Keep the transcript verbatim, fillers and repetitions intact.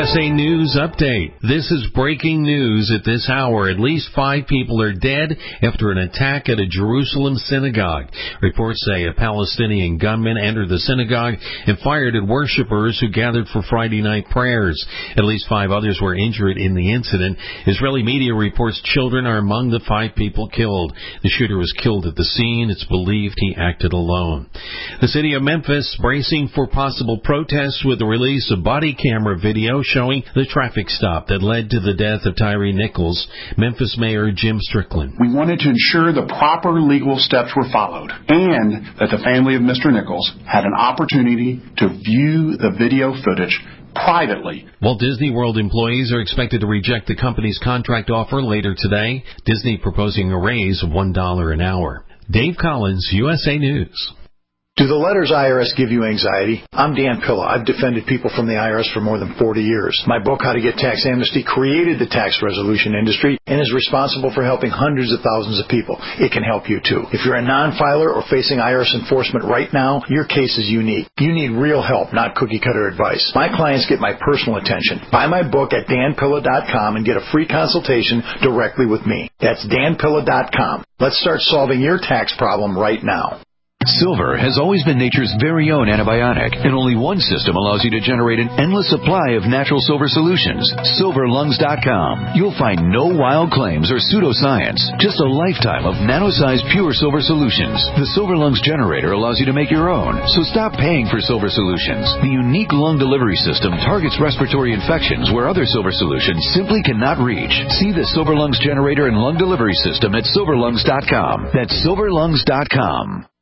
S A News Update. This is breaking news at this hour. At least five people are dead after an attack at a Jerusalem synagogue. Reports say a Palestinian gunman entered the synagogue and fired at worshipers who gathered for Friday night prayers. At least five others were injured in the incident. Israeli media reports children are among the five people killed. The shooter was killed at the scene. It's believed he acted alone. The city of Memphis bracing for possible protests with the release of body camera video showing the traffic stop that led to the death of Tyree Nichols. Memphis Mayor Jim Strickland. We wanted to ensure the proper legal steps were followed and that the family of Mister Nichols had an opportunity to view the video footage privately. Walt Disney World employees are expected to reject the company's contract offer later today. Disney proposing a raise of one dollar an hour. Dave Collins, U S A News. Do the letters I R S give you anxiety? I'm Dan Pilla. I've defended people from the I R S for more than forty years. My book, How to Get Tax Amnesty, created the tax resolution industry and is responsible for helping hundreds of thousands of people. It can help you, too. If you're a non-filer or facing I R S enforcement right now, your case is unique. You need real help, not cookie-cutter advice. My clients get my personal attention. Buy my book at dan pilla dot com and get a free consultation directly with me. That's dan pilla dot com. Let's start solving your tax problem right now. Silver has always been nature's very own antibiotic, and only one system allows you to generate an endless supply of natural silver solutions. silver lungs dot com. You'll find no wild claims or pseudoscience, just a lifetime of nano-sized pure silver solutions. The Silver Lungs generator allows you to make your own, so stop paying for silver solutions. The unique lung delivery system targets respiratory infections where other silver solutions simply cannot reach. See the Silver Lungs generator and lung delivery system at silver lungs dot com. That's silver lungs dot com.